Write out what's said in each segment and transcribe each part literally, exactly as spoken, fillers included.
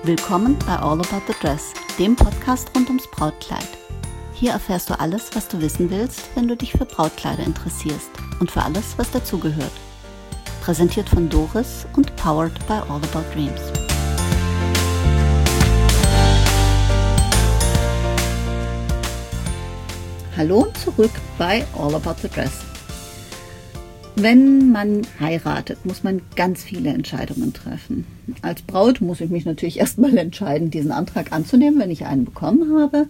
Willkommen bei All About the Dress, dem Podcast rund ums Brautkleid. Hier erfährst du alles, was du wissen willst, wenn du dich für Brautkleider interessierst und für alles, was dazugehört. Präsentiert von Doris und powered by All About Dreams. Hallo und zurück bei All About the Dress. Wenn man heiratet, muss man ganz viele Entscheidungen treffen. Als Braut muss ich mich natürlich erstmal entscheiden, diesen Antrag anzunehmen, wenn ich einen bekommen habe.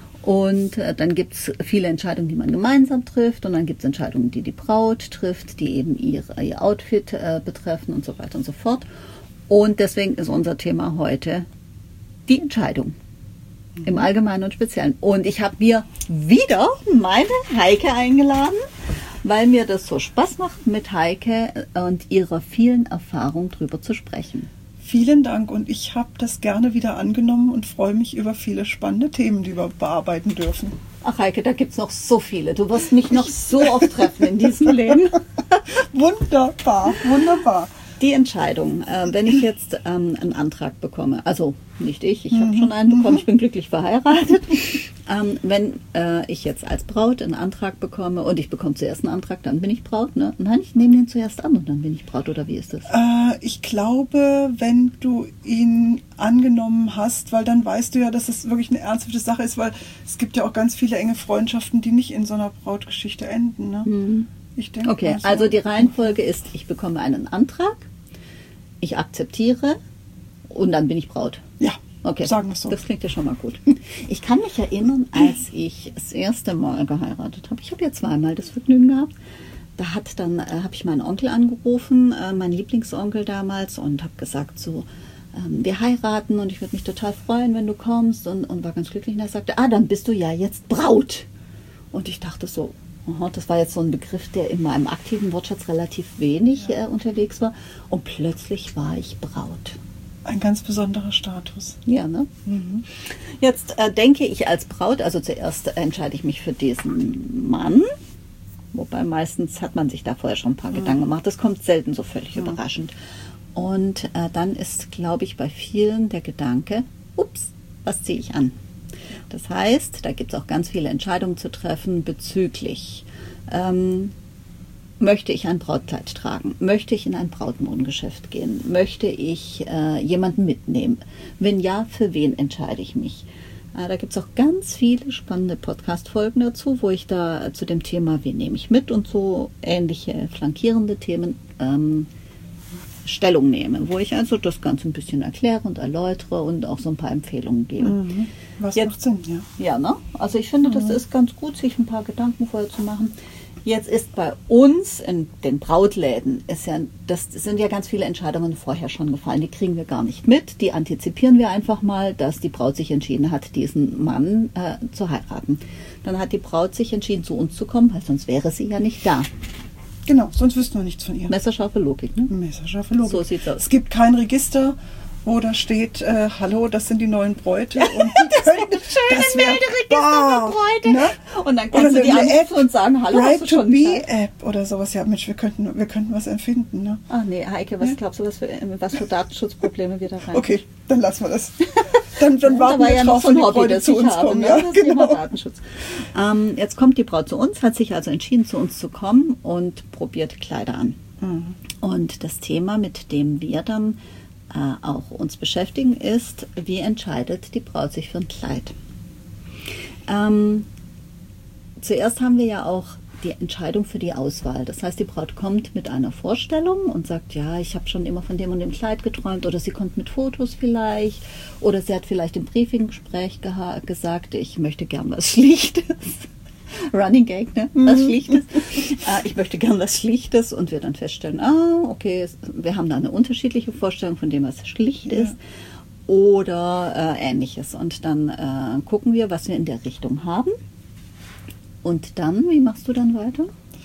Und dann gibt es viele Entscheidungen, die man gemeinsam trifft. Und dann gibt es Entscheidungen, die die Braut trifft, die eben ihr, ihr Outfit äh, betreffen und so weiter und so fort. Und deswegen ist unser Thema heute die Entscheidung. Im Allgemeinen und Speziellen. Und ich habe mir wieder meine Heike eingeladen, weil mir das so Spaß macht, mit Heike und ihrer vielen Erfahrung drüber zu sprechen. Vielen Dank und ich habe das gerne wieder angenommen und freue mich über viele spannende Themen, die wir bearbeiten dürfen. Ach Heike, da gibt es noch so viele. Du wirst mich noch so oft treffen in diesem Leben. Wunderbar, wunderbar. Die Entscheidung, äh, wenn ich jetzt ähm, einen Antrag bekomme, also nicht ich, ich habe schon einen bekommen, ich bin glücklich verheiratet. Ähm, wenn äh, ich jetzt als Braut einen Antrag bekomme und ich bekomme zuerst einen Antrag, dann bin ich Braut, ne? Nein, ich nehme den zuerst an und dann bin ich Braut, oder wie ist das? Äh, ich glaube, wenn du ihn angenommen hast, weil dann weißt du ja, dass es wirklich eine ernsthafte Sache ist, weil es gibt ja auch ganz viele enge Freundschaften, die nicht in so einer Brautgeschichte enden, ne? Mhm. Ich denke okay, also, also die Reihenfolge ist, ich bekomme einen Antrag, ich akzeptiere und dann bin ich Braut. Ja, okay. Sagen wir es so. Das klingt ja schon mal gut. Ich kann mich erinnern, als ich das erste Mal geheiratet habe, ich habe ja zweimal das Vergnügen gehabt, da hat dann, äh, habe ich meinen Onkel angerufen, äh, meinen Lieblingsonkel damals, und habe gesagt so, ähm, wir heiraten und ich würde mich total freuen, wenn du kommst, und, und war ganz glücklich, und er sagte, ah, dann bist du ja jetzt Braut. Und ich dachte so, das war jetzt so ein Begriff, der in meinem aktiven Wortschatz relativ wenig ja. äh, unterwegs war. Und plötzlich war ich Braut. Ein ganz besonderer Status. Ja, ne? Mhm. Jetzt äh, denke ich als Braut, also zuerst entscheide ich mich für diesen Mann. Wobei meistens hat man sich da vorher schon ein paar mhm. Gedanken gemacht. Das kommt selten so völlig mhm. überraschend. Und äh, dann ist, glaube ich, bei vielen der Gedanke, ups, was ziehe ich an? Das heißt, da gibt es auch ganz viele Entscheidungen zu treffen bezüglich, ähm, möchte ich ein Brautkleid tragen? Möchte ich in ein Brautmodengeschäft gehen? Möchte ich äh, jemanden mitnehmen? Wenn ja, für wen entscheide ich mich? Äh, da gibt es auch ganz viele spannende Podcast-Folgen dazu, wo ich da zu dem Thema, wen nehme ich mit, und so ähnliche flankierende Themen ähm, Stellung nehme, wo ich also das Ganze ein bisschen erkläre und erläutere und auch so ein paar Empfehlungen gebe. Mhm. Was Jetzt, macht Sinn, ja. Ja, ne? Also ich finde, das mhm. ist ganz gut, sich ein paar Gedanken vorher zu machen. Jetzt ist bei uns in den Brautläden, ist ja, das sind ja ganz viele Entscheidungen vorher schon gefallen. Die kriegen wir gar nicht mit. Die antizipieren wir einfach mal, dass die Braut sich entschieden hat, diesen Mann äh, zu heiraten. Dann hat die Braut sich entschieden, zu uns zu kommen, weil sonst wäre sie ja nicht da. Genau, sonst wüssten wir nichts von ihr. Messerscharfe Logik, ne? Messerscharfe Logik. So sieht's aus. Es gibt kein Register, wo da steht, äh, hallo, das sind die neuen Bräute. Und das wäre ein schönes Melderegister für Bräute. Ne? Und dann kannst oder du die anrufen und sagen, hallo, Bride hast du schon to be App oder sowas. Ja, Mensch, wir könnten, wir könnten was erfinden. Ne? Ach nee, Heike, was ja? glaubst du, was für, was für Datenschutzprobleme wir da rein? Okay, dann lassen wir das. Dann, dann ja, warten da war wir ja drauf, noch so ein die Hobby, Bräute das zu ich uns habe, kommen. Ne? Ja, das genau. Thema Datenschutz. Ähm, jetzt kommt die Braut zu uns, hat sich also entschieden, zu uns zu kommen und probiert Kleider an. Mhm. Und das Thema, mit dem wir dann äh, auch uns beschäftigen, ist, wie entscheidet die Braut sich für ein Kleid? Ähm, zuerst haben wir ja auch die Entscheidung für die Auswahl. Das heißt, die Braut kommt mit einer Vorstellung und sagt, ja, ich habe schon immer von dem und dem Kleid geträumt, oder sie kommt mit Fotos vielleicht, oder sie hat vielleicht im Briefinggespräch geha- gesagt, ich möchte gern was Schlichtes. Running Gag, ne? Was Schlichtes. äh, ich möchte gern was Schlichtes, und wir dann feststellen, ah, okay, wir haben da eine unterschiedliche Vorstellung von dem, was schlicht ja. ist, oder äh, ähnliches. Und dann äh, gucken wir, was wir in der Richtung haben. Und dann, wie machst du dann weiter?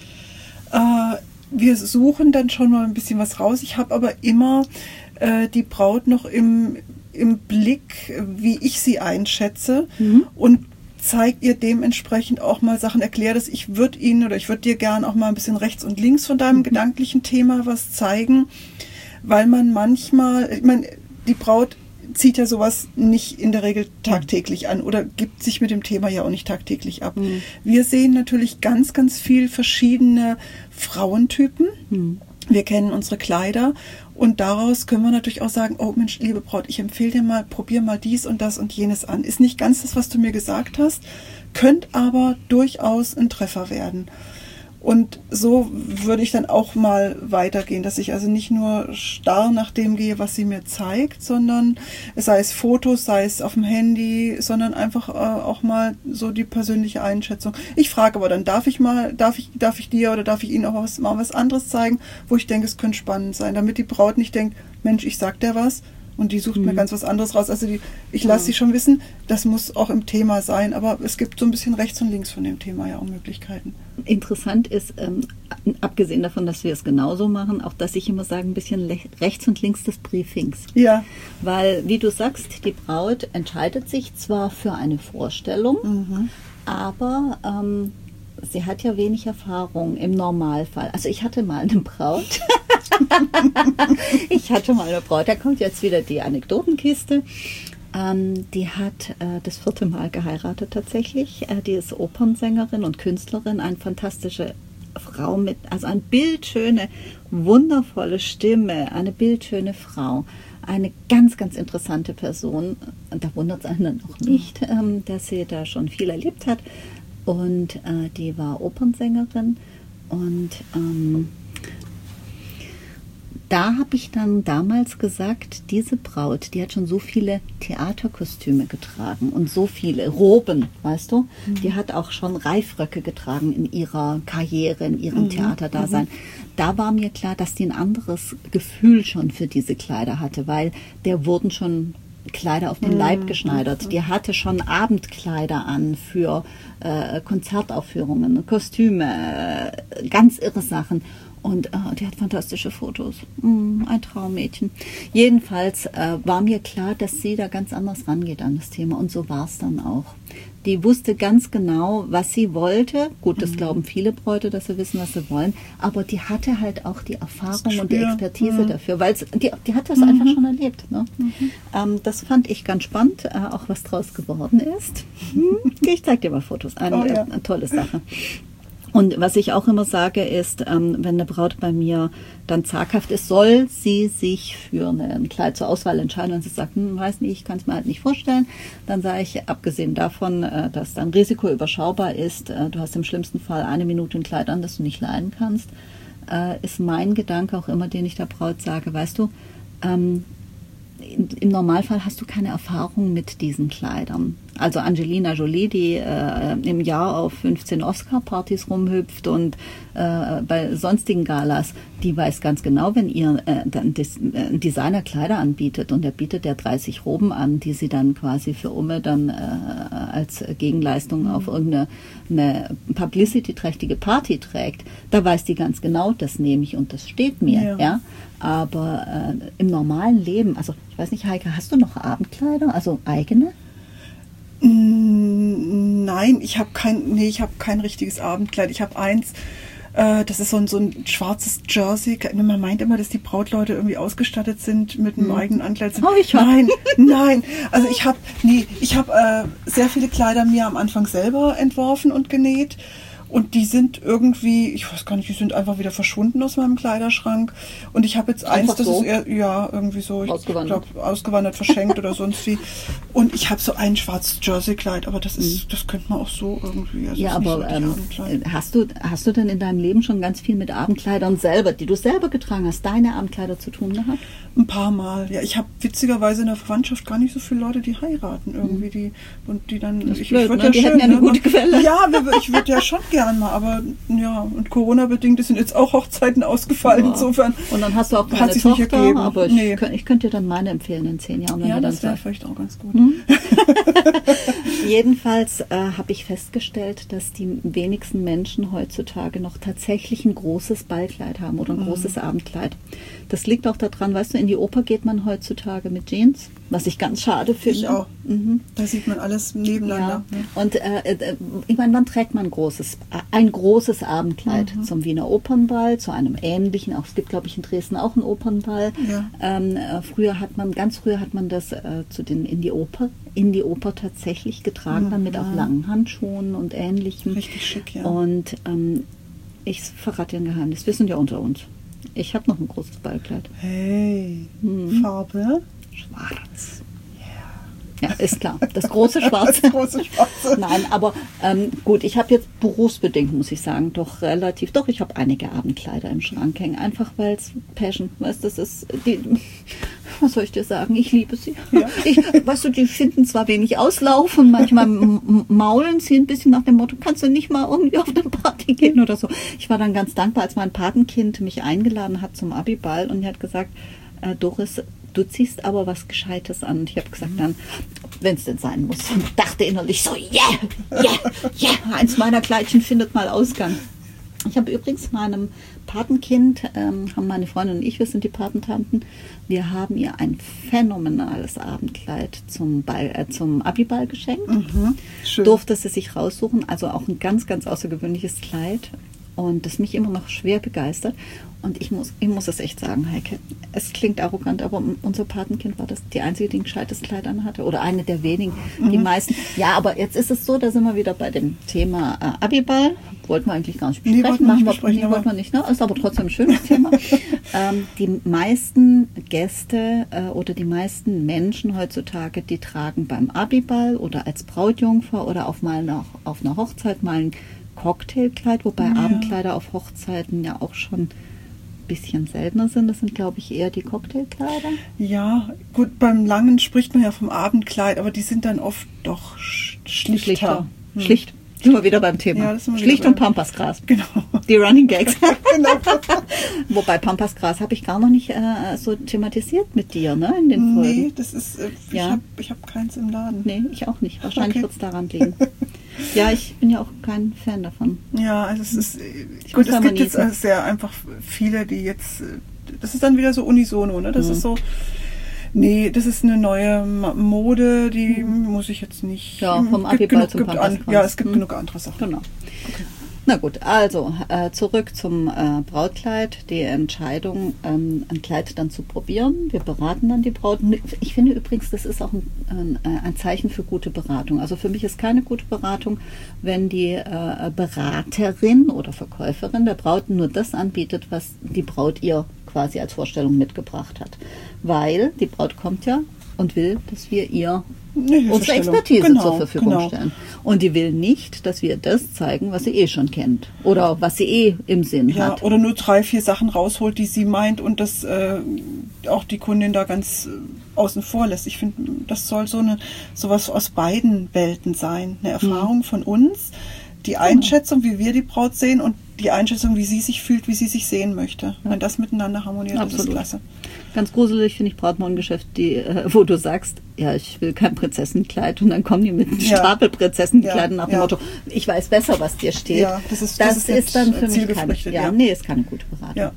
Äh, wir suchen dann schon mal ein bisschen was raus. Ich habe aber immer äh, die Braut noch im, im Blick, wie ich sie einschätze, mhm. und zeigt ihr dementsprechend auch mal Sachen, erkläre das. Ich würde Ihnen oder ich würde dir gern auch mal ein bisschen rechts und links von deinem mhm. gedanklichen Thema was zeigen, weil man manchmal, ich meine, die Braut zieht ja sowas nicht in der Regel tagtäglich an oder gibt sich mit dem Thema ja auch nicht tagtäglich ab. Mhm. Wir sehen natürlich ganz, ganz viel verschiedene Frauentypen. Mhm. Wir kennen unsere Kleider und daraus können wir natürlich auch sagen, oh Mensch, liebe Braut, ich empfehle dir mal, probier mal dies und das und jenes an. Ist nicht ganz das, was du mir gesagt hast, könnte aber durchaus ein Treffer werden. Und so würde ich dann auch mal weitergehen, dass ich also nicht nur starr nach dem gehe, was sie mir zeigt, sondern sei es Fotos, sei es auf dem Handy, sondern einfach äh, auch mal so die persönliche Einschätzung. Ich frage aber dann, darf ich mal, darf ich, darf ich dir oder darf ich Ihnen auch was, mal was anderes zeigen, wo ich denke, es könnte spannend sein, damit die Braut nicht denkt, Mensch, ich sag dir was. Und die sucht mhm. mir ganz was anderes raus. Also die, ich lasse ja. sie schon wissen, das muss auch im Thema sein. Aber es gibt so ein bisschen rechts und links von dem Thema ja auch Möglichkeiten. Interessant ist, ähm, abgesehen davon, dass wir es genauso machen, auch, dass ich immer sage, ein bisschen le- rechts und links des Briefings. Ja. Weil, wie du sagst, die Braut entscheidet sich zwar für eine Vorstellung, mhm. aber ähm, sie hat ja wenig Erfahrung im Normalfall. Also ich hatte mal eine Braut. ich hatte mal eine Braut. Da kommt jetzt wieder die Anekdotenkiste. Ähm, die hat äh, das vierte Mal geheiratet tatsächlich. Äh, die ist Opernsängerin und Künstlerin. Eine fantastische Frau mit, also eine bildschöne, wundervolle Stimme. Eine bildschöne Frau. Eine ganz, ganz interessante Person. Und da wundert es einen dann auch nicht, ähm, dass sie da schon viel erlebt hat. Und äh, die war Opernsängerin und ähm, da habe ich dann damals gesagt, diese Braut, die hat schon so viele Theaterkostüme getragen und so viele Roben, weißt du, mhm. die hat auch schon Reifröcke getragen in ihrer Karriere, in ihrem mhm. Theaterdasein. Mhm. Da war mir klar, dass die ein anderes Gefühl schon für diese Kleider hatte, weil der wurden schon Kleider auf den Leib geschneidert. Die hatte schon Abendkleider an für äh, Konzertaufführungen, Kostüme, äh, ganz irre Sachen. Und äh, die hat fantastische Fotos. Mm, ein Traummädchen. Jedenfalls äh, war mir klar, dass sie da ganz anders rangeht an das Thema. Und so war es dann auch. Die wusste ganz genau, was sie wollte. Gut, das mhm. glauben viele Bräute, dass sie wissen, was sie wollen. Aber die hatte halt auch die Erfahrung und die Expertise mhm. dafür. Weil die, die hat das mhm. einfach schon erlebt. Ne? Mhm. Ähm, das fand ich ganz spannend, äh, auch was draus geworden ist. Ich zeig dir mal Fotos. Eine, oh, ja. eine tolle Sache. Und was ich auch immer sage ist, ähm, wenn eine Braut bei mir dann zaghaft ist, soll sie sich für ein Kleid zur Auswahl entscheiden. Und sie sagt, hm, weiß nicht, ich kann es mir halt nicht vorstellen. Dann sage ich, abgesehen davon, äh, dass dein Risiko überschaubar ist, äh, du hast im schlimmsten Fall eine Minute ein Kleid an, das du nicht leiden kannst, äh, ist mein Gedanke auch immer, den ich der Braut sage, weißt du, ähm, im Normalfall hast du keine Erfahrung mit diesen Kleidern. Also Angelina Jolie, die äh, im Jahr auf fünfzehn Oscar-Partys rumhüpft und äh, bei sonstigen Galas, die weiß ganz genau, wenn ihr äh, dann des, äh, Designer Kleider anbietet und er bietet der dreißig Roben an, die sie dann quasi für Umme dann äh, als Gegenleistung auf irgendeine eine publicity-trächtige Party trägt, da weiß die ganz genau, das nehme ich und das steht mir. Ja. Ja? Aber äh, im normalen Leben, also ich weiß nicht, Heike, hast du noch Abendkleider, also eigene? Nein, ich habe kein, nee, ich habe kein richtiges Abendkleid. Ich habe eins, äh, das ist so ein, so ein schwarzes Jersey. Man meint immer, dass die Brautleute irgendwie ausgestattet sind mit einem hm. eigenen Ankleid. Oh, ich hab. Nein, nein. Also ich habe, nee, ich habe äh, sehr viele Kleider mir am Anfang selber entworfen und genäht. Und die sind irgendwie, ich weiß gar nicht, die sind einfach wieder verschwunden aus meinem Kleiderschrank. Und ich habe jetzt einfach eins, das so? ist eher, ja, irgendwie so, ich ausgewandert, glaub, ausgewandert verschenkt oder sonst wie. Und ich habe so ein schwarzes Jersey-Kleid, aber das ist, mhm. das könnte man auch so irgendwie. Also ja, aber so ähm, hast du, hast du denn in deinem Leben schon ganz viel mit Abendkleidern selber, die du selber getragen hast, deine Abendkleider zu tun gehabt? Ein paar Mal, ja. Ich habe witzigerweise in der Verwandtschaft gar nicht so viele Leute, die heiraten irgendwie, die und die dann. Das ist ich, blöd, ich ne? ja Die schön, hätten ja eine ne? gute Quelle. Ja, ich würde ja schon gern mal, aber ja, und Corona-bedingt sind jetzt auch Hochzeiten ausgefallen, ja. Insofern. Und dann hast du auch keine Tochter, aber ich, nee. könnt, ich könnte dir dann meine empfehlen in zehn Jahren. Wenn ja, wir dann das wäre vielleicht auch ganz gut. Hm? Jedenfalls äh, habe ich festgestellt, dass die wenigsten Menschen heutzutage noch tatsächlich ein großes Ballkleid haben oder ein mhm. großes Abendkleid. Das liegt auch daran, weißt du, in die Oper geht man heutzutage mit Jeans was ich ganz schade finde. Ich auch. Mhm. Da sieht man alles nebeneinander. Ja. Und äh, ich meine, wann trägt man ein großes, ein großes Abendkleid? Mhm. Zum Wiener Opernball, zu einem ähnlichen, auch es gibt, glaube ich, in Dresden auch einen Opernball. Ja. Ähm, äh, früher hat man, ganz früher hat man das äh, zu den in die Oper, in die Oper tatsächlich getragen, mhm. dann mit auch langen Handschuhen und ähnlichem. Richtig schick, ja. Und ähm, ich verrate dir ein Geheimnis, wir sind ja unter uns. Ich habe noch ein großes Ballkleid. Hey, mhm. Farbe? Schwarz. Ja, ist klar. Das große Schwarze. Das große Schwarze. Nein, aber ähm, gut, ich habe jetzt berufsbedingt, muss ich sagen, doch relativ, doch, ich habe einige Abendkleider im Schrank hängen. Einfach weil es Passion, weißt du, das ist, die, was soll ich dir sagen, ich liebe sie. Ja. Ich, weißt du, die finden zwar wenig Auslauf und manchmal maulen sie ein bisschen nach dem Motto, kannst du nicht mal irgendwie auf eine Party gehen oder so. Ich war dann ganz dankbar, als mein Patenkind mich eingeladen hat zum Abiball und er hat gesagt, äh, Doris, du ziehst aber was Gescheites an. Und ich habe gesagt, dann, wenn es denn sein muss. Und dachte innerlich so, yeah, yeah, yeah, eins meiner Kleidchen findet mal Ausgang. Ich habe übrigens meinem Patenkind, ähm, haben meine Freundin und ich, wir sind die Patentanten, wir haben ihr ein phänomenales Abendkleid zum, Ball, äh, zum Abiball geschenkt. Mhm, schön. Durfte sie sich raussuchen, also auch ein ganz, ganz außergewöhnliches Kleid. Und das mich immer noch schwer begeistert. Und ich muss, ich muss es echt sagen, Heike, es klingt arrogant, aber unser Patenkind war das die einzige, die ein gescheites Kleid anhatte. Oder eine der wenigen. Mhm. Die meisten. Ja, aber jetzt ist es so, da sind wir wieder bei dem Thema äh, Abiball. Wollten wir eigentlich gar nicht besprechen. Nee, wollten wir nicht besprechen, nee, wollten wir nicht, ne? Ist aber trotzdem ein schönes Thema. ähm, die meisten Gäste äh, oder die meisten Menschen heutzutage, die tragen beim Abiball oder als Brautjungfer oder auf, mal noch, auf einer Hochzeit mal ein Cocktailkleid, wobei ja. Abendkleider auf Hochzeiten ja auch schon ein bisschen seltener sind. Das sind, glaube ich, eher die Cocktailkleider. Ja, gut, beim Langen spricht man ja vom Abendkleid, aber die sind dann oft doch schlichter. Schlichter. Hm. Schlicht. Sind wir wieder beim Thema. Ja, das sind wir Schlicht wieder und Pampasgras. Genau. Die Running Gags. Genau. Wobei Pampasgras habe ich gar noch nicht äh, so thematisiert mit dir, ne? In den Folgen. Nee, das ist, äh, ich ja. habe ich hab keins im Laden. Nee, ich auch nicht. Wahrscheinlich Okay. wird es daran liegen. Ja, ich bin ja auch kein Fan davon. Ja, also es ist, Ich gut, muss es gibt niesen. jetzt sehr einfach viele, die jetzt, das ist dann wieder so unisono, ne? Das Mhm. ist so, nee, das ist eine neue Mode, die mhm. muss ich jetzt nicht. Ja, vom gibt Abiball genug, zum gibt an, Pampasgras. Ja, es gibt Mhm. genug andere Sachen. Genau. Okay. Na gut, also äh, zurück zum äh, Brautkleid. Die Entscheidung, ähm, ein Kleid dann zu probieren. Wir beraten dann die Braut. Ich finde übrigens, das ist auch ein, ein, ein Zeichen für gute Beratung. Also für mich ist keine gute Beratung, wenn die äh, Beraterin oder Verkäuferin der Braut nur das anbietet, was die Braut ihr quasi als Vorstellung mitgebracht hat. Weil die Braut kommt ja und will, dass wir ihr unsere Expertise genau, zur Verfügung genau. stellen. Und die will nicht, dass wir das zeigen, was sie eh schon kennt. Oder was sie eh im Sinn Ja, hat. oder nur drei, vier Sachen rausholt, die sie meint und das äh, auch die Kundin da ganz äh, außen vor lässt. Ich finde, das soll so eine sowas aus beiden Welten sein. Eine Erfahrung mhm. von uns, die Einschätzung, wie wir die Braut sehen und die Einschätzung, wie sie sich fühlt, wie sie sich sehen möchte. Ja. Wenn das miteinander harmoniert, Absolut. das ist klasse. Ganz gruselig finde ich Brautmodengeschäft, die, äh, wo du sagst, ja, ich will kein Prinzessenkleid und dann kommen die mit einem Ja. Stapel Prinzessenkleidern Ja, nach dem ja. Motto, ich weiß besser, was dir steht. Ja, das ist, das das ist, ist dann nicht für mich keine, zielgerichtet, ja, ja. nee, ist keine gute Beratung. Ja.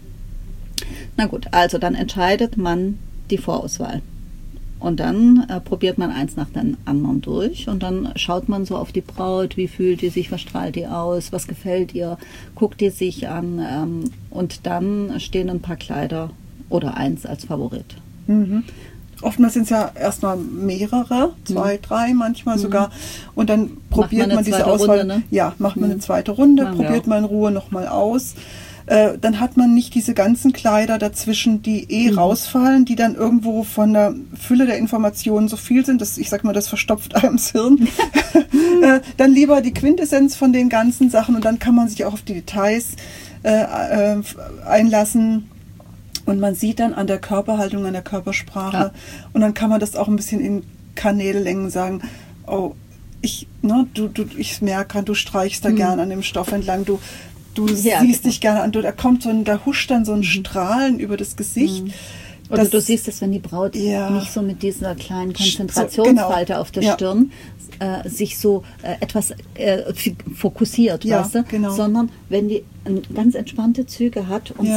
Na gut, also dann entscheidet man die Vorauswahl. Und dann äh, probiert man eins nach dem anderen durch und dann schaut man so auf die Braut, wie fühlt die sich, was strahlt die aus, was gefällt ihr, guckt die sich an ähm, und dann stehen ein paar Kleider oder eins als Favorit. Mhm. Oftmals sind es ja erstmal mehrere, zwei, mhm. drei manchmal mhm. sogar. Und dann probiert man, man diese Auswahl. Runde, ne? Ja, macht man mhm. eine zweite Runde, Machen probiert man in Ruhe nochmal aus. Äh, dann hat man nicht diese ganzen Kleider dazwischen, die eh mhm. rausfallen, die dann irgendwo von der Fülle der Informationen so viel sind, dass ich sag mal, das verstopft einem das Hirn. äh, dann lieber die Quintessenz von den ganzen Sachen und dann kann man sich auch auf die Details äh, äh, einlassen. Und man sieht dann an der Körperhaltung, an der Körpersprache. Ja. Und dann kann man das auch ein bisschen in Kanällängen sagen, oh, ich, ne, du, du, ich merke, du streichst da mhm. gern an dem Stoff entlang, du, du ja, siehst genau. dich gerne an, du, da kommt so ein, da huscht dann so ein mhm. Strahlen über das Gesicht. Mhm. Oder das, du siehst es, wenn die Braut ja. nicht so mit dieser kleinen Konzentrationsfalte so, genau. auf der ja. Stirn äh, sich so äh, etwas äh, fokussiert, ja, weißt du? Genau. Sondern wenn die ganz entspannte Züge hat und ja. sich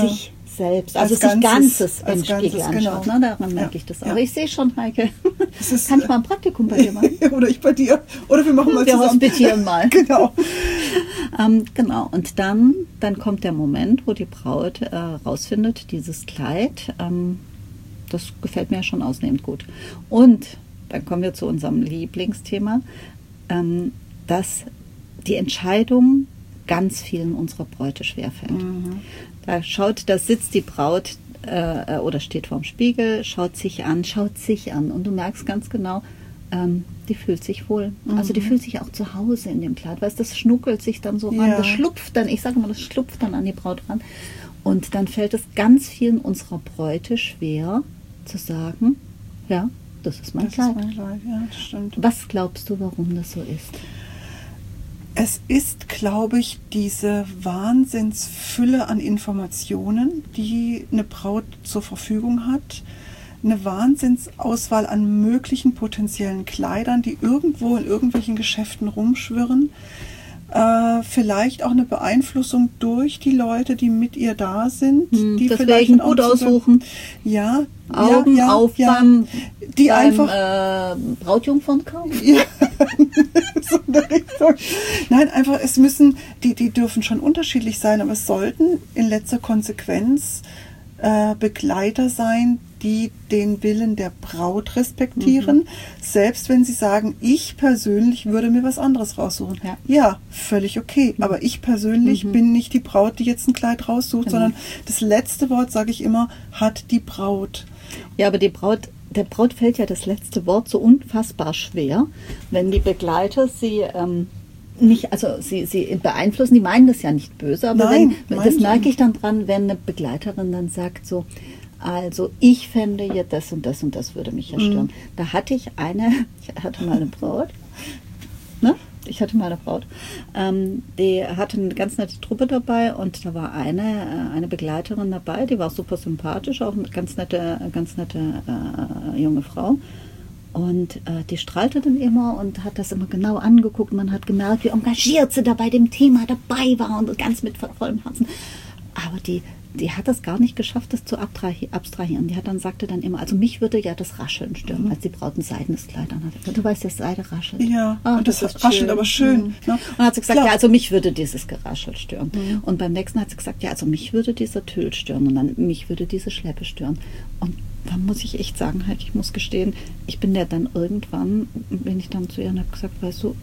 selbst, also als sich Ganzes, Ganzes als in den Spiegel Ganzes, anschaut. genau. Ne? Daran merke Ja, ich das auch. ja. Aber ich sehe schon, Heike, Es ist, kann ich mal ein Praktikum bei dir machen? Oder ich bei dir. Oder wir machen mal Wir zusammen. hospitieren mal. Genau. Ähm, genau, und dann, dann kommt der Moment, wo die Braut äh, rausfindet, dieses Kleid, ähm, das gefällt mir schon ausnehmend gut. Und dann kommen wir zu unserem Lieblingsthema, ähm, dass die Entscheidung ganz vielen unserer Bräute schwerfällt. Mhm. Da schaut, da sitzt die Braut äh, oder steht vorm Spiegel, schaut sich an, schaut sich an und du merkst ganz genau, ähm, die fühlt sich wohl. Mhm. Also die fühlt sich auch zu Hause in dem Kleid, weißt, das schnuckelt sich dann so ran, ja. das schlupft dann, ich sage mal, das schlupft dann an die Braut ran. Und dann fällt es ganz vielen unserer Bräute schwer zu sagen, ja, das ist mein das Kleid. Ist mein Kleid. Ja, das stimmt. Was glaubst du, warum das so ist? Es ist, glaube ich, diese Wahnsinnsfülle an Informationen, die eine Braut zur Verfügung hat. Eine Wahnsinnsauswahl an möglichen potenziellen Kleidern, die irgendwo in irgendwelchen Geschäften rumschwirren. Äh, vielleicht auch eine Beeinflussung durch die Leute, die mit ihr da sind. Hm, die deswegen vielleicht gut aussuchen. Ja, Augen ja, auf ja, beim, die beim einfach äh, Brautjungfernkauf. ja, so in der Richtung. Nein, einfach, es müssen, die, die dürfen schon unterschiedlich sein, aber es sollten in letzter Konsequenz äh, Begleiter sein, die den Willen der Braut respektieren, mhm. selbst wenn sie sagen, ich persönlich würde mir was anderes raussuchen. Ja, ja völlig okay, mhm. aber ich persönlich mhm. bin nicht die Braut, die jetzt ein Kleid raussucht, genau. sondern das letzte Wort, sage ich immer, hat die Braut. Ja, aber die Braut, der Braut fällt ja das letzte Wort so unfassbar schwer, wenn die Begleiter sie ähm, nicht, also sie, sie beeinflussen, die meinen das ja nicht böse, aber Nein, wenn, das merke ich dann dran, wenn eine Begleiterin dann sagt so, also ich fände ja das und das und das würde mich ja stören. Mhm. Da hatte ich eine, ich hatte mal eine Braut, ne? Ich hatte mal eine Braut, ähm, die hatte eine ganz nette Truppe dabei und da war eine, äh, eine Begleiterin dabei, die war super sympathisch, auch eine ganz nette, ganz nette äh, junge Frau. Und äh, die strahlte dann immer und hat das immer genau angeguckt. Man hat gemerkt, wie engagiert sie da bei dem Thema dabei war und ganz mit vollem Herzen. Aber die, die hat das gar nicht geschafft, das zu abstrahieren. Die hat dann, sagte dann immer, also mich würde ja das Rascheln stören, mhm. als die Braut ein seidenes Kleid anhatte. Du weißt, dass Seide raschelt. Ja, Ach, und das, das raschelt schön. aber schön. Mhm. Ne? Und dann hat sie gesagt, Klar. ja, also mich würde dieses Geraschel stören. Mhm. Und beim nächsten hat sie gesagt, ja, also mich würde dieser Tüll stören und dann mich würde diese Schleppe stören. Und da muss ich echt sagen, halt, ich muss gestehen, ich bin ja dann irgendwann, bin ich dann zu ihr und habe gesagt, weißt du,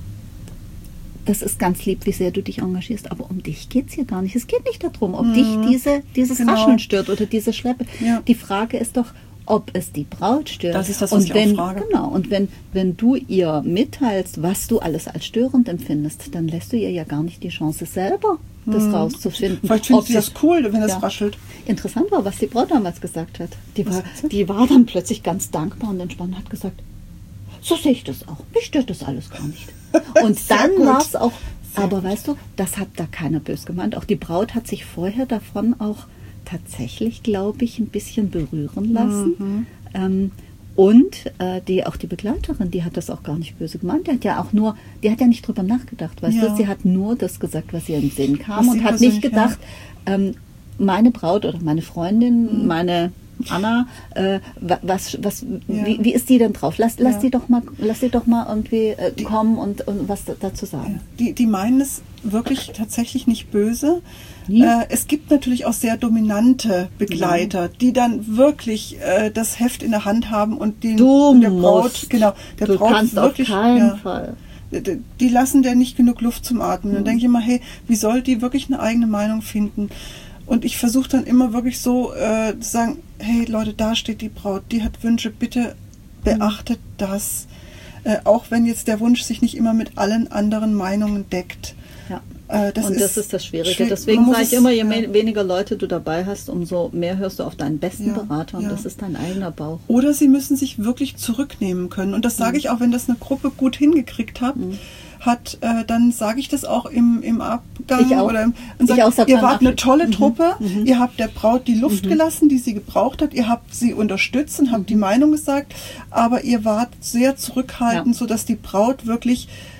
das ist ganz lieb, wie sehr du dich engagierst, aber um dich geht es hier gar nicht. Es geht nicht darum, ob mhm. dich diese, dieses genau. Rascheln stört oder diese Schleppe. Ja. Die Frage ist doch, ob es die Braut stört. Das ist das, was und ich wenn, auch frage. Genau, und wenn, wenn du ihr mitteilst, was du alles als störend empfindest, dann lässt du ihr ja gar nicht die Chance, selber das hm. rauszufinden. Vielleicht findet sie das cool, wenn das ja. raschelt. Interessant war, was die Braut damals gesagt hat. Die war, die war dann plötzlich ganz dankbar und entspannt und hat gesagt, so sehe ich das auch. Mich stört das alles gar nicht. Und dann war es auch, Sehr aber gut. Weißt du, das hat da keiner böse gemeint. Auch die Braut hat sich vorher davon auch tatsächlich, glaube ich, ein bisschen berühren lassen. Mhm. Ähm, und äh, die, auch die Begleiterin, die hat das auch gar nicht böse gemeint. Die hat ja auch nur, die hat ja nicht drüber nachgedacht, weißt ja. du, sie hat nur das gesagt, was ihr in den Sinn kam was und hat nicht gedacht, ja. ähm, meine Braut oder meine Freundin, mhm. meine Anna, äh, was, was, ja. wie, wie ist die denn drauf? Lass, lass, ja. die, doch mal, lass die doch mal irgendwie äh, die, kommen und, und was dazu sagen. Die, die meinen es wirklich tatsächlich nicht böse. Äh, es gibt natürlich auch sehr dominante Begleiter, ja. die dann wirklich äh, das Heft in der Hand haben und den du der Braut, musst. genau, der du Braut kannst wirklich, auf keinen ja, Fall. Die, die lassen der nicht genug Luft zum Atmen. Mhm. Dann denke ich immer, hey, wie soll die wirklich eine eigene Meinung finden? Und ich versuche dann immer wirklich so äh, zu sagen, hey Leute, da steht die Braut, die hat Wünsche, bitte beachtet mhm. das. Äh, auch wenn jetzt der Wunsch sich nicht immer mit allen anderen Meinungen deckt. Ja. Äh, das und ist das ist das Schwierige. schwierig. Deswegen sage ich immer, je ja. weniger Leute du dabei hast, umso mehr hörst du auf deinen besten ja, Berater und ja. das ist dein eigener Bauch. Oder sie müssen sich wirklich zurücknehmen können. Und das sage mhm. ich auch, wenn das eine Gruppe gut hingekriegt hat. Mhm. hat, äh, dann sage ich das auch im, im Abgang. Ich auch. Oder im, und sag, ich auch sag ihr wart eine tolle mhm. Truppe, mhm. ihr habt der Braut die Luft mhm. gelassen, die sie gebraucht hat, ihr habt sie unterstützt und habt mhm. die Meinung gesagt, aber ihr wart sehr zurückhaltend, ja. sodass die Braut wirklich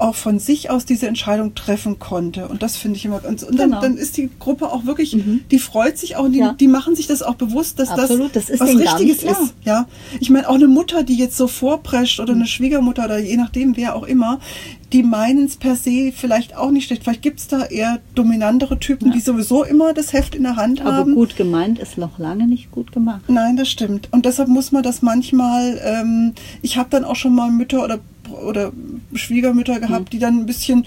auch von sich aus diese Entscheidung treffen konnte. Und das finde ich immer ganz. Und Genau. dann, dann ist die Gruppe auch wirklich, Mhm. die freut sich auch, die, Ja. die machen sich das auch bewusst, dass Absolut, das, das ist was denen gar Richtiges nicht klar. ist. Ja? Ich meine, auch eine Mutter, die jetzt so vorprescht oder eine Schwiegermutter oder je nachdem, wer auch immer, die meinen es per se vielleicht auch nicht schlecht. Vielleicht gibt es da eher dominantere Typen, Ja. die sowieso immer das Heft in der Hand Aber haben. gut gemeint ist noch lange nicht gut gemacht. Nein, das stimmt. Und deshalb muss man das manchmal, ähm, ich habe dann auch schon mal Mütter oder, oder Schwiegermütter gehabt, Mhm. die dann ein bisschen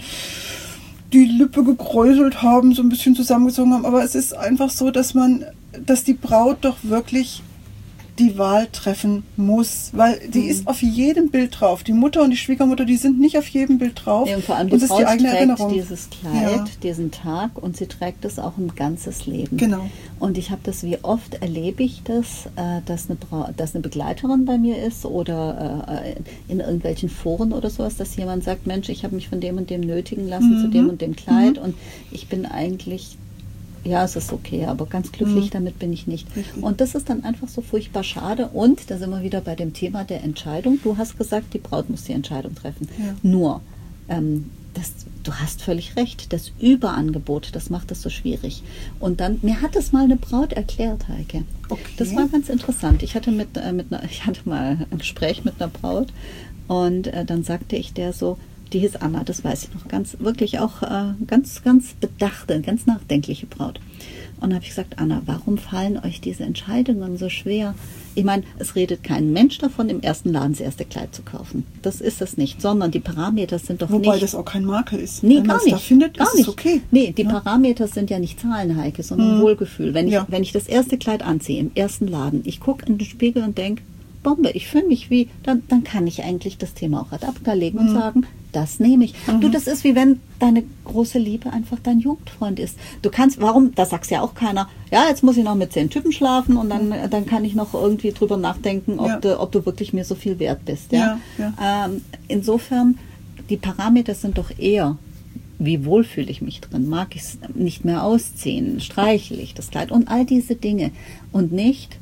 die Lippe gekräuselt haben, so ein bisschen zusammengezogen haben. Aber es ist einfach so, dass man, dass die Braut doch wirklich die Wahl treffen muss, weil die Mhm. ist auf jedem Bild drauf. Die Mutter und die Schwiegermutter, die sind nicht auf jedem Bild drauf. Ja, und vor allem und die das Frau ist die eigene trägt Erinnerung. dieses Kleid, Ja. diesen Tag und sie trägt es auch ein ganzes Leben. Genau. Und ich habe das, wie oft erlebe ich das, äh, dass, eine Brau dass eine Begleiterin bei mir ist oder äh, in irgendwelchen Foren oder sowas, dass jemand sagt, Mensch, ich habe mich von dem und dem nötigen lassen Mhm. zu dem und dem Kleid Mhm. und ich bin eigentlich, ja, es ist okay, aber ganz glücklich Mhm. damit bin ich nicht. Richtig. Und das ist dann einfach so furchtbar schade. Und da sind wir wieder bei dem Thema der Entscheidung. Du hast gesagt, die Braut muss die Entscheidung treffen. Ja. Nur, ähm, das, du hast völlig recht, das Überangebot, das macht das so schwierig. Und dann, mir hat das mal eine Braut erklärt, Heike. Okay. Das war ganz interessant. Ich hatte, mit, äh, mit einer, ich hatte mal ein Gespräch mit einer Braut und äh, dann sagte ich der so, die hieß Anna, das weiß ich noch, ganz, wirklich auch äh, ganz, ganz bedachte, ganz nachdenkliche Braut. Und da habe ich gesagt, Anna, warum fallen euch diese Entscheidungen so schwer? Ich meine, es redet kein Mensch davon, im ersten Laden das erste Kleid zu kaufen. Das ist es nicht, sondern die Parameter sind doch Wobei nicht... das auch kein Makel ist. Nee, Wenn gar man's nicht. da findet, gar ist nicht. es okay. Nee, die Ja. Parameter sind ja nicht Zahlen, Heike, sondern Hm. Wohlgefühl. Wenn ich, Ja. wenn ich das erste Kleid anziehe, im ersten Laden, ich gucke in den Spiegel und denke, Bombe, ich fühle mich wie, dann, dann kann ich eigentlich das Thema auch ad acta legen und Mhm. sagen, das nehme ich. Mhm. Du, das ist wie wenn deine große Liebe einfach dein Jugendfreund ist. Du kannst, warum, da sagt ja auch keiner, ja, jetzt muss ich noch mit zehn Typen schlafen und dann, dann kann ich noch irgendwie drüber nachdenken, ob, Ja. du, ob du wirklich mir so viel wert bist. Ja? Ja, Ähm, insofern, die Parameter sind doch eher, wie wohl fühle ich mich drin, mag ich es nicht mehr ausziehen, streichle ich das Kleid und all diese Dinge und nicht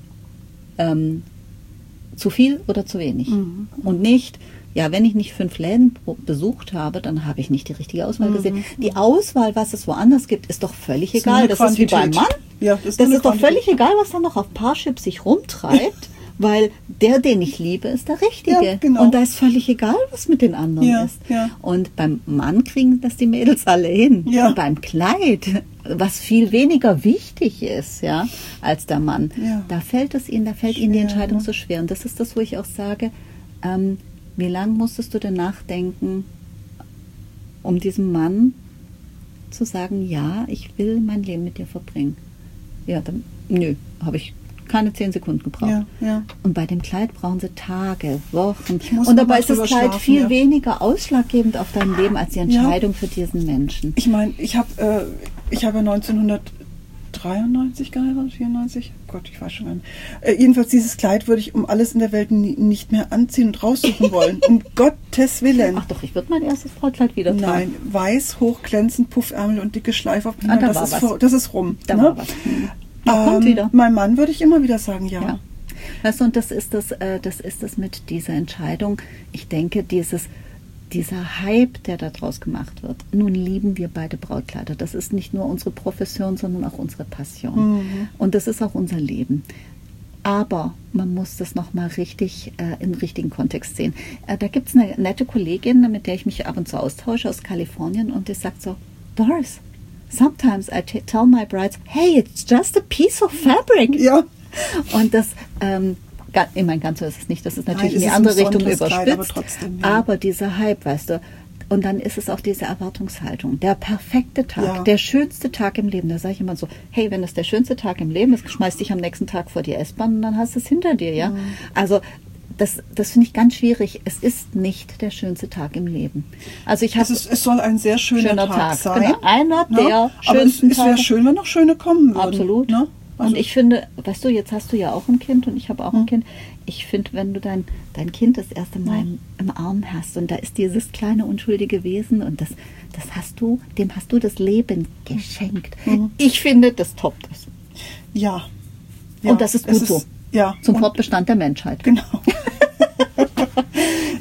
ähm, zu viel oder zu wenig. Mhm. Und nicht, ja, wenn ich nicht fünf Läden pro- besucht habe, dann habe ich nicht die richtige Auswahl Mhm. gesehen. Die Auswahl, was es woanders gibt, ist doch völlig Das ist nur egal. eine Das ist wie beim Quantität. Mann. Ja, das ist, Das nur ist doch eine völlig Quantität. egal, was da noch auf Parship sich rumtreibt, weil der, den ich liebe, ist der Richtige. Ja, genau. Und da ist völlig egal, was mit den anderen Ja, ist. ja. Und beim Mann kriegen das die Mädels alle hin. Ja. Beim Kleid, was viel weniger wichtig ist, ja, als der Mann, Ja. da fällt es ihnen, da fällt ihnen die Schwer, Entscheidung ne? so schwer. Und das ist das, wo ich auch sage, ähm, wie lange musstest du denn nachdenken, um diesem Mann zu sagen, ja, ich will mein Leben mit dir verbringen. Ja, dann, nö, habe ich keine zehn Sekunden gebraucht. Ja, ja. Und bei dem Kleid brauchen sie Tage, Wochen. muss Und noch dabei mal ist das drüber Kleid schlafen, viel ja. weniger ausschlaggebend auf dein Leben als die Ja. Entscheidung für diesen Menschen. Ich meine, ich habe äh, ich habe ja neunzehnhundertdreiundneunzig geheiratet, vierundneunzig, Gott, ich weiß schon gar nicht. Äh, jedenfalls dieses Kleid würde ich um alles in der Welt ni- nicht mehr anziehen und raussuchen wollen. Um Gottes Willen. Ach doch, ich würde mein erstes Brautkleid wieder tragen. Nein, weiß, hochglänzend, Puffärmel und dicke Schleife auf dem Ah, da das, war ist was. vor, das ist rum. Da ne? war was. Ja, kommt wieder. Mein Mann würde ich immer wieder sagen, ja. Ja. Weißt du, und das ist das, äh, das ist das mit dieser Entscheidung. Ich denke, dieses, dieser Hype, der daraus gemacht wird. Nun lieben wir beide Brautkleider. Das ist nicht nur unsere Profession, sondern auch unsere Passion. Mhm. Und das ist auch unser Leben. Aber man muss das nochmal richtig äh, im richtigen Kontext sehen. Äh, da gibt es eine nette Kollegin, mit der ich mich ab und zu austausche aus Kalifornien, und die sagt so, Doris, sometimes I t- tell my brides, hey, it's just a piece of fabric. Ja. Und das, ähm, ga- ich meine, ganz so ist es nicht, das ist natürlich Nein, in die es ist andere ein Richtung besonderes überspitzt, Kleid, aber trotzdem, ja. aber dieser Hype, weißt du, und dann ist es auch diese Erwartungshaltung, der perfekte Tag, Ja. der schönste Tag im Leben, da sage ich immer so, hey, wenn es der schönste Tag im Leben ist, schmeiß dich am nächsten Tag vor die S-Bahn und dann hast du es hinter dir, ja, Mhm. also das, das finde ich ganz schwierig. Es ist nicht der schönste Tag im Leben. Also ich habe Es, ist, es soll ein sehr schöner, Schöner Tag, Tag, sein. genau. Einer ne? der Aber es, schönsten es wäre Tage. schön, wenn noch schöne kommen würden. Absolut. Ne? Also, Und ich finde, weißt du, jetzt hast du ja auch ein Kind und ich habe auch ein Hm. Kind. Ich finde, wenn du dein, dein Kind das erste Mal im, im Arm hast und da ist dieses kleine unschuldige Wesen und das, das hast du, dem hast du das Leben geschenkt. Mhm. Ich finde, das toppt es. ja. ja. Und das ist gut es so. Ja. Zum Und- Fortbestand der Menschheit. Genau.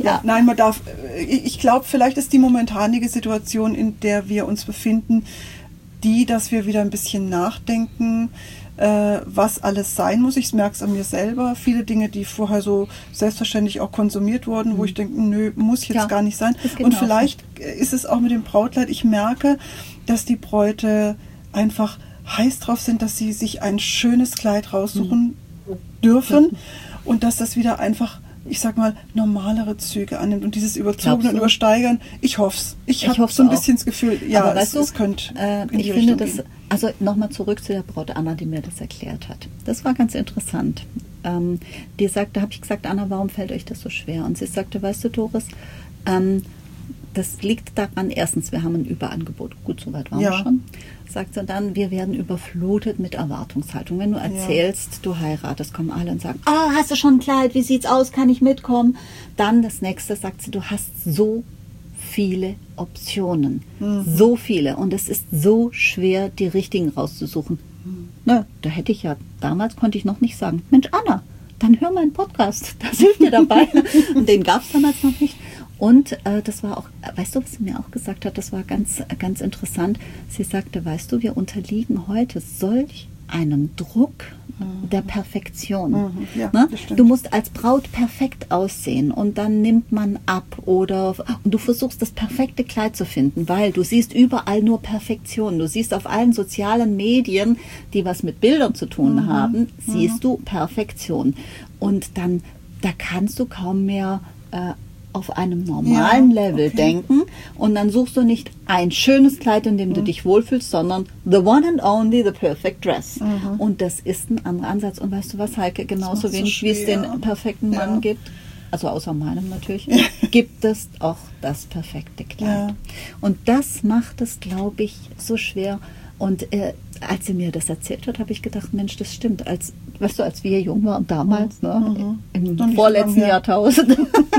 ja. Nein, man darf, ich glaube, vielleicht ist die momentanige Situation, in der wir uns befinden, die, dass wir wieder ein bisschen nachdenken, äh, was alles sein muss. Ich merke es an mir selber. Viele Dinge, die vorher so selbstverständlich auch konsumiert wurden, mhm. wo ich denke, nö, muss jetzt ja, gar nicht sein. Und vielleicht so. Ist es auch mit dem Brautkleid. Ich merke, dass die Bräute einfach heiß drauf sind, dass sie sich ein schönes Kleid raussuchen mhm. dürfen mhm. und dass das wieder einfach, ich sag mal, normalere Züge annimmt und dieses Überzogene und Übersteigern, ich hoffe es. Ich, ich habe so ein bisschen das Gefühl, ja, aber es, weißt du, es könnte äh, ich finde Richtung das, gehen. Also nochmal zurück zu der Braut Anna, die mir das erklärt hat. Das war ganz interessant. Ähm, die sagte, habe ich gesagt, Anna, warum fällt euch das so schwer? Und sie sagte, weißt du, Doris, ähm, das liegt daran, erstens, wir haben ein Überangebot. Gut, soweit waren ja. wir schon. Sagt sie dann, wir werden überflutet mit Erwartungshaltung. Wenn du erzählst, ja. du heiratest, kommen alle und sagen, ah, hast du schon ein Kleid, wie sieht's aus, kann ich mitkommen? Dann das nächste, sagt sie, du hast so viele Optionen. Mhm. So viele. Und es ist so schwer, die richtigen rauszusuchen. Mhm. Na, da hätte ich ja, damals konnte ich noch nicht sagen, Mensch, Anna, dann hör meinen Podcast, das hilft dir dabei. Und den gab es damals noch nicht. Und äh, das war auch, weißt du, was sie mir auch gesagt hat, das war ganz, ganz interessant. Sie sagte, weißt du, wir unterliegen heute solch einem Druck mhm. der Perfektion. Mhm. Ja, ne? Du musst als Braut perfekt aussehen und dann nimmt man ab oder und du versuchst das perfekte Kleid zu finden, weil du siehst überall nur Perfektion. Du siehst auf allen sozialen Medien, die was mit Bildern zu tun mhm. haben, siehst mhm. du Perfektion. Und dann, da kannst du kaum mehr äh, auf einem normalen ja, Level okay. denken und dann suchst du nicht ein schönes Kleid, in dem mhm. du dich wohlfühlst, sondern the one and only, the perfect dress. Mhm. Und das ist ein anderer Ansatz. Und weißt du was, Heike, genauso wenig so wie es den perfekten Mann ja. gibt, also außer meinem natürlich, ja. gibt es auch das perfekte Kleid. Ja. Und das macht es, glaube ich, so schwer. Und äh, als sie mir das erzählt hat, habe ich gedacht, Mensch, das stimmt. Als, weißt du, als wir jung waren damals, mhm. ne, im Noch vorletzten lang, ja. Jahrtausend,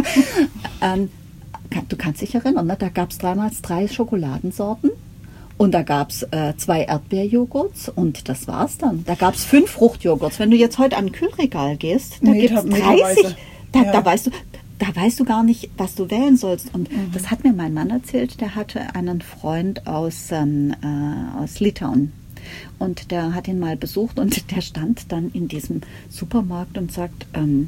ähm, du kannst dich erinnern, ne, da gab es damals drei Schokoladensorten und da gab es äh, zwei Erdbeerjoghurts und das war's dann. Da gab es fünf Fruchtjoghurts. Wenn du jetzt heute an ein Kühlregal gehst, da gibt es dreißig, da, ja. da weißt du, da weißt du gar nicht, was du wählen sollst. Und mhm. das hat mir mein Mann erzählt, der hatte einen Freund aus, ähm, äh, aus Litauen. Und der hat ihn mal besucht und der stand dann in diesem Supermarkt und sagt, ähm,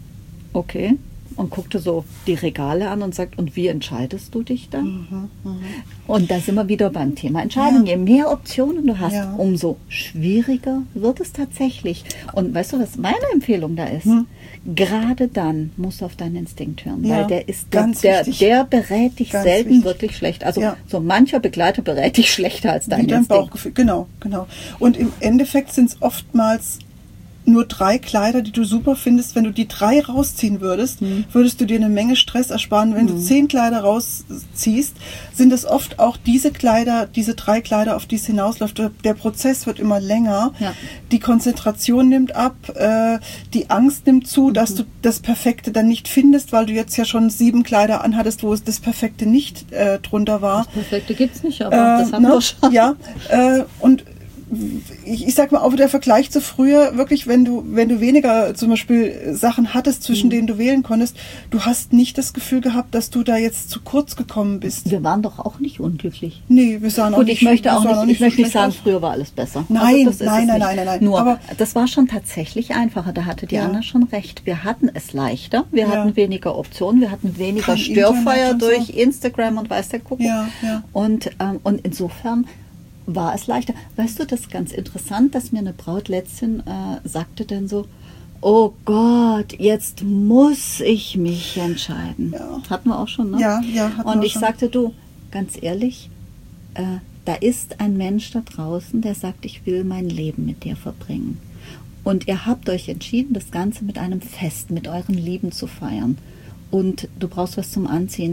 okay, und guckte so die Regale an und sagt, und wie entscheidest du dich dann? Mhm, mh. Und da sind wir wieder beim Thema Entscheidung. Ja. Je mehr Optionen du hast, ja. umso schwieriger wird es tatsächlich. Und weißt du, was meine Empfehlung da ist? Mhm. Gerade dann musst du auf deinen Instinkt hören, ja. weil der ist der, der, der berät dich ganz selten wichtig. Wirklich schlecht. Also ja. so mancher Begleiter berät dich schlechter als dein, Wie dein Instinkt. Bauchgefühl. Genau, genau. Und im Endeffekt sind es oftmals nur drei Kleider, die du super findest. Wenn du die drei rausziehen würdest, mhm. würdest du dir eine Menge Stress ersparen. Wenn mhm. du zehn Kleider rausziehst, sind es oft auch diese Kleider, diese drei Kleider, auf die es hinausläuft. Der Prozess wird immer länger. Ja. Die Konzentration nimmt ab. Äh, die Angst nimmt zu, mhm. dass du das Perfekte dann nicht findest, weil du jetzt ja schon sieben Kleider anhattest, wo es das Perfekte nicht äh, drunter war. Das Perfekte gibt's nicht, aber äh, das haben ne? wir schon. Ja, äh, und Ich, ich sag mal, auch der Vergleich zu früher, wirklich, wenn du, wenn du weniger zum Beispiel Sachen hattest, zwischen mhm. denen du wählen konntest, du hast nicht das Gefühl gehabt, dass du da jetzt zu kurz gekommen bist. Wir waren doch auch nicht unglücklich. Nee, wir sahen auch Gut, nicht. Ich möchte auch nicht, nicht, ich möchte nicht sagen, aus. Früher war alles besser. Nein, also nein, nein, nein, nein, nein. Nur, aber das war schon tatsächlich einfacher. Da hatte die ja. Anna schon recht. Wir hatten es leichter. Wir ja. hatten weniger Optionen. Wir hatten weniger Kein Störfeuer durch so. Instagram und weiß der Kuckuck. Ja, ja. Und, ähm, und insofern war es leichter. Weißt du, das ist ganz interessant, dass mir eine Braut letztens äh, sagte dann so, oh Gott, jetzt muss ich mich entscheiden. Ja. Hatten wir auch schon, ne? Ja, ja. Hatten Und wir ich schon. sagte, du, ganz ehrlich, äh, da ist ein Mensch da draußen, der sagt, ich will mein Leben mit dir verbringen. Und ihr habt euch entschieden, das Ganze mit einem Fest, mit euren Lieben zu feiern. Und du brauchst was zum Anziehen.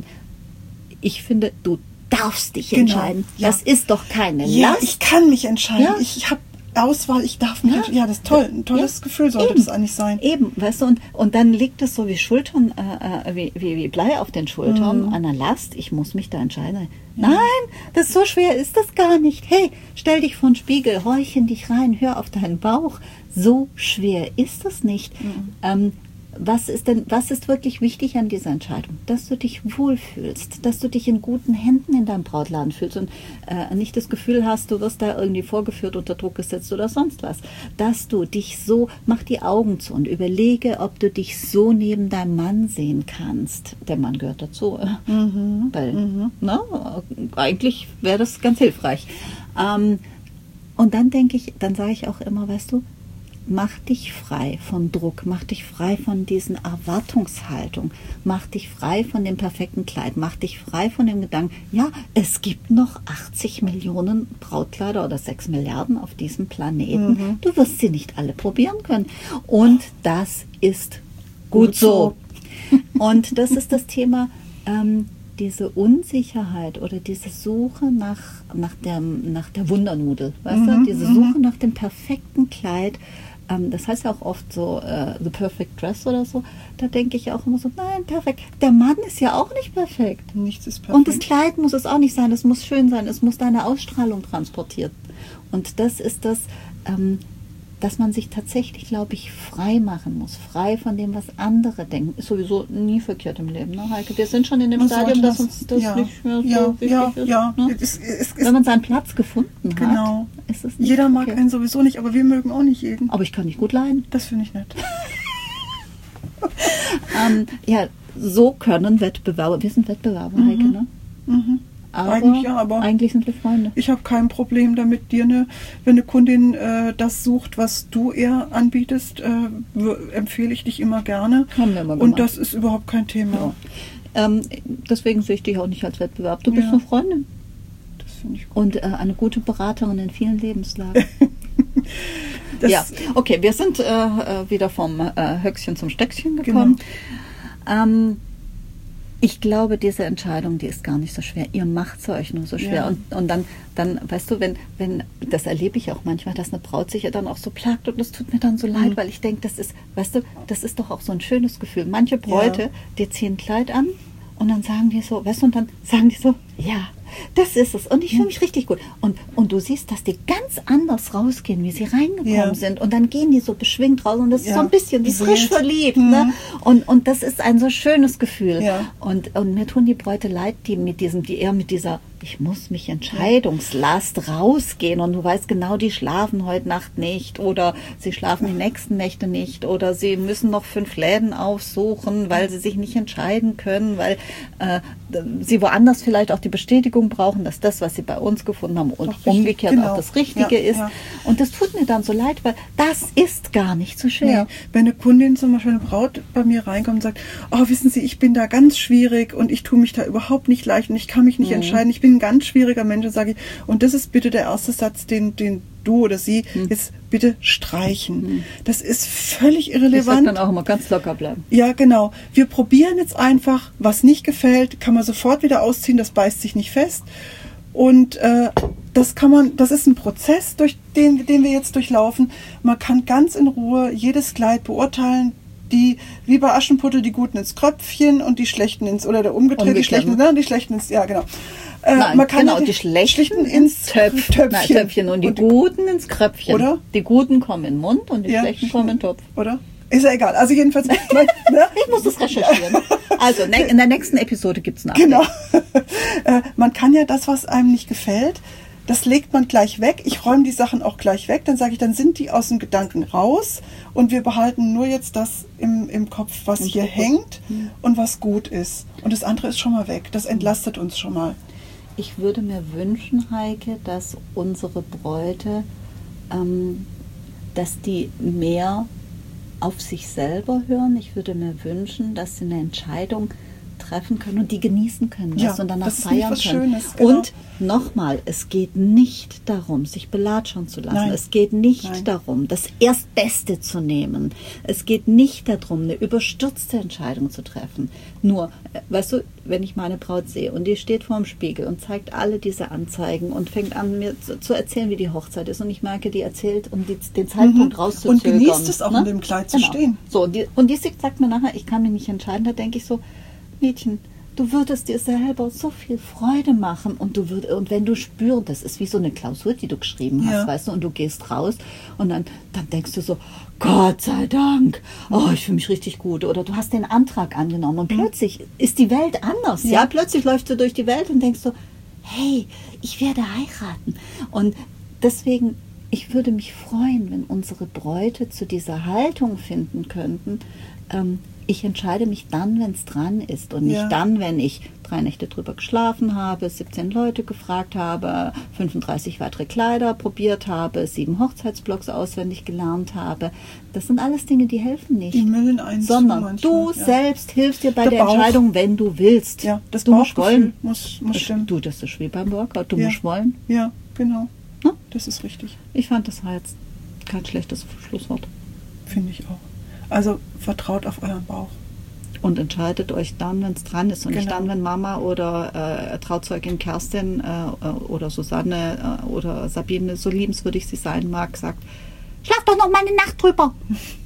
Ich finde, du darfst dich genau, entscheiden. Ja. Das ist doch keine ja, Last. Ich kann mich entscheiden. Ja. Ich habe Auswahl, ich darf mich ja. entscheiden. Ja, das ist toll. Ein tolles ja. Gefühl sollte Eben. das eigentlich sein. Eben, weißt du, und, und dann liegt es so wie Schultern, äh, wie, wie, wie Blei auf den Schultern, mhm. einer Last. Ich muss mich da entscheiden. Ja. Nein, das ist so schwer ist das gar nicht. Hey, stell dich vor den Spiegel, horch in dich rein, hör auf deinen Bauch. So schwer ist das nicht. Mhm. Ähm, was ist denn, was ist wirklich wichtig an dieser Entscheidung? Dass du dich wohlfühlst, dass du dich in guten Händen in deinem Brautladen fühlst und äh, nicht das Gefühl hast, du wirst da irgendwie vorgeführt, unter Druck gesetzt oder sonst was. Dass du dich so, mach die Augen zu und überlege, ob du dich so neben deinem Mann sehen kannst. Der Mann gehört dazu, äh, mhm. weil, mhm. Na, eigentlich wäre das ganz hilfreich. Ähm, und dann denke ich, dann sage ich auch immer, weißt du, mach dich frei von Druck, mach dich frei von diesen Erwartungshaltung, mach dich frei von dem perfekten Kleid, mach dich frei von dem Gedanken, ja, es gibt noch achtzig Millionen Brautkleider oder sechs Milliarden auf diesem Planeten. Mhm. Du wirst sie nicht alle probieren können. Und das ist gut, gut so. so. Und das ist das Thema, ähm, diese Unsicherheit oder diese Suche nach, nach, der, nach der Wundernudel, weißt mhm, du? Diese Suche nach dem perfekten Kleid. Ähm, das heißt ja auch oft so, äh, the perfect dress oder so. Da denke ich auch immer so, nein, perfekt. Der Mann ist ja auch nicht perfekt. Nichts ist perfekt. Und das Kleid muss es auch nicht sein. Es muss schön sein. Es muss deine Ausstrahlung transportieren. Und das ist das, ähm, dass man sich tatsächlich, glaube ich, frei machen muss. Frei von dem, was andere denken. Ist sowieso nie verkehrt im Leben, ne, Heike? Wir sind schon in dem man Stadium, dass uns das ja, nicht mehr so ja, wichtig ja, ist. Ja, ne? es, es, Wenn man seinen Platz gefunden genau. hat, ist es nicht Jeder verkehrt. mag einen sowieso nicht, aber wir mögen auch nicht jeden. Aber ich kann nicht gut leiden. Das finde ich nett. ähm, ja, so können Wettbewerber, wir sind Wettbewerber, mhm. Heike, ne? Mhm. Aber eigentlich ja, aber eigentlich sind wir Freunde. Ich habe kein Problem damit, dir eine, wenn eine Kundin äh, das sucht, was du ihr anbietest, äh, empfehle ich dich immer gerne. Haben wir immer gemacht. Und das ist überhaupt kein Thema. Ja. Ähm, deswegen sehe ich dich auch nicht als Wettbewerb. Du bist ja. eine Freundin. Das finde ich gut. Und äh, eine gute Beraterin in vielen Lebenslagen. Ja, okay, wir sind äh, wieder vom äh, Höchstchen zum Stöckchen gekommen. Genau. Ähm, Ich glaube, diese Entscheidung, die ist gar nicht so schwer. Ihr macht es euch nur so schwer. Ja. Und, und dann, dann, weißt du, wenn, wenn, das erlebe ich auch manchmal, dass eine Braut sich ja dann auch so plagt und das tut mir dann so leid, mhm. weil ich denke, das ist, weißt du, das ist doch auch so ein schönes Gefühl. Manche Bräute, ja. die ziehen ein Kleid an und dann sagen die so, weißt du, und dann sagen die so, ja, das ist es. Und ich fühle mich richtig gut. Und, und du siehst, dass die ganz anders rausgehen, wie sie reingekommen ja. sind. Und dann gehen die so beschwingt raus. Und das ja. ist so ein bisschen wie frisch verliebt. Mhm. Ne? Und, und das ist ein so schönes Gefühl. Ja. Und, und mir tun die Bräute leid, die mit diesem, die eher mit dieser, ich muss mich Entscheidungslast rausgehen. Und du weißt genau, die schlafen heute Nacht nicht. Oder sie schlafen die nächsten Nächte nicht. Oder sie müssen noch fünf Läden aufsuchen, weil sie sich nicht entscheiden können. Weil äh, sie woanders vielleicht auch die Bestätigung brauchen, dass das, was sie bei uns gefunden haben, und richtig, umgekehrt genau. auch das Richtige ja, ist. Ja. Und das tut mir dann so leid, weil das ist gar nicht so schwer. Nee. Wenn eine Kundin, zum Beispiel eine Braut, bei mir reinkommt und sagt, oh, wissen Sie, ich bin da ganz schwierig und ich tue mich da überhaupt nicht leicht und ich kann mich nicht mhm. entscheiden, ich bin ein ganz schwieriger Mensch, sage ich, und das ist bitte der erste Satz, den, den du oder sie mhm. jetzt bitte streichen. Mhm. Das ist völlig irrelevant. Ich sag dann auch immer ganz locker bleiben. Ja, genau. Wir probieren jetzt einfach, was nicht gefällt, kann man sofort wieder ausziehen, das beißt sich nicht fest. Und äh, das kann man, das ist ein Prozess, durch den, den wir jetzt durchlaufen. Man kann ganz in Ruhe jedes Kleid beurteilen, die, wie bei Aschenputtel, die Guten ins Kröpfchen und die Schlechten ins, oder der umgedreht, umgekehrt, die Schlechten, ne? die Schlechten ins, ja genau. Äh, Nein, man kann genau, die, die Schlechten ins Töpf, Töpfchen. Nein, Töpfchen und die und Guten ins Kröpfchen. Oder? Die Guten kommen in den Mund und die ja, Schlechten kommen in den Topf. Oder? Ist ja egal. Also jedenfalls. Ne? Ich muss das recherchieren. Also ne, in der nächsten Episode gibt es Nachricht. Genau. Man kann ja das, was einem nicht gefällt, das legt man gleich weg. Ich räume die Sachen auch gleich weg. Dann sage ich, dann sind die aus dem Gedanken raus und wir behalten nur jetzt das im, im Kopf, was Im hier Kopf. hängt mhm. und was gut ist. Und das andere ist schon mal weg. Das entlastet uns schon mal. Ich würde mir wünschen, Heike, dass unsere Bräute, ähm, dass die mehr auf sich selber hören. Ich würde mir wünschen, dass sie eine Entscheidung treffen können und die genießen können ja, und danach das ist feiern was können. Schönes, genau. Und nochmal, es geht nicht darum, sich belatschern zu lassen. Nein. Es geht nicht Nein. darum, das Erstbeste zu nehmen. Es geht nicht darum, eine überstürzte Entscheidung zu treffen. Nur, weißt du, wenn ich meine Braut sehe und die steht vorm Spiegel und zeigt alle diese Anzeigen und fängt an, mir zu, zu erzählen, wie die Hochzeit ist und ich merke, die erzählt, um die, den Zeitpunkt mhm. rauszuzögern. Und genießt es auch, ne? in dem Kleid zu genau. stehen. So, und die, und die sagt mir nachher, ich kann mich nicht entscheiden, da denke ich so, Mädchen, du würdest dir selber so viel Freude machen und du würd, und wenn du spürst, das ist wie so eine Klausur, die du geschrieben hast, Ja. weißt du, und du gehst raus und dann, dann denkst du so, Gott sei Dank, oh, ich fühle mich richtig gut. Oder du hast den Antrag angenommen und plötzlich ist die Welt anders. Ja, Ja. plötzlich läufst du durch die Welt und denkst so, hey, ich werde heiraten. Und deswegen, ich würde mich freuen, wenn unsere Bräute zu dieser Haltung finden könnten. Ähm, ich entscheide mich dann, wenn es dran ist und nicht Ja. dann, wenn ich drei Nächte drüber geschlafen habe, siebzehn Leute gefragt habe, fünfunddreißig weitere Kleider probiert habe, sieben Hochzeitsblocks auswendig gelernt habe. Das sind alles Dinge, die helfen nicht. Die müllen einen zu Sondern manchmal, du ja. selbst hilfst dir bei Der der, Bauch. Entscheidung, wenn du willst. Ja, das du musst Bauchgefühl wollen. muss, muss Das- stimmen. Du, das ist wie beim Workout. Du Ja. musst wollen. Ja, genau. Ne? Das ist richtig. Ich fand, das war jetzt kein schlechtes Schlusswort. Finde ich auch. Also vertraut auf euren Bauch. Und entscheidet euch dann, wenn es dran ist. Und nicht Genau. dann, wenn Mama oder äh, Trauzeugin Kerstin äh, oder Susanne äh, oder Sabine, so liebenswürdig sie sein mag, sagt, schlaf doch noch mal eine Nacht drüber.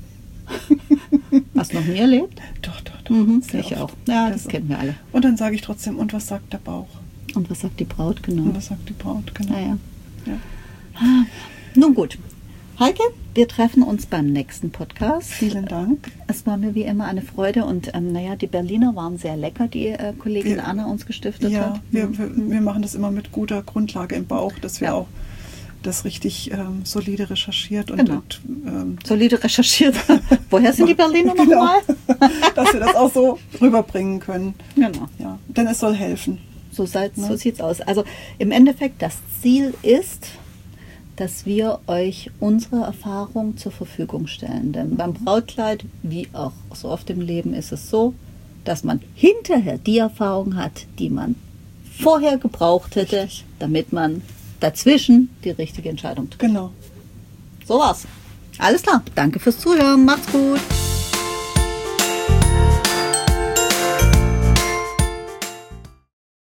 Hast du noch nie erlebt? Doch, doch, doch. Mhm, Sehr ich oft. auch. Ja, Sehr das oft. kennen wir alle. Und dann sage ich trotzdem, und was sagt der Bauch? Und was sagt die Braut genau? Und was sagt die Braut? Genau. Naja. Ja. Nun gut. Heike, wir treffen uns beim nächsten Podcast. Vielen Dank. Es war mir wie immer eine Freude und ähm, naja, die Berliner waren sehr lecker, die äh, Kollegin Wir- Anna uns gestiftet Ja, hat. wir, wir, wir machen das immer mit guter Grundlage im Bauch, dass wir Ja. auch das richtig ähm, solide recherchiert und, Genau. und ähm, Solide recherchiert. Woher sind die Berliner Genau. nochmal? dass wir das auch so rüberbringen können. Genau. Ja, denn es soll helfen. So, seid, so Ne? sieht's aus. Also im Endeffekt, das Ziel ist, dass wir euch unsere Erfahrung zur Verfügung stellen. Denn beim Brautkleid, wie auch so oft im Leben, ist es so, dass man hinterher die Erfahrung hat, die man vorher gebraucht hätte, Richtig. damit man dazwischen die richtige Entscheidung trifft. Genau. So war's. Alles klar. Danke fürs Zuhören. Macht's gut.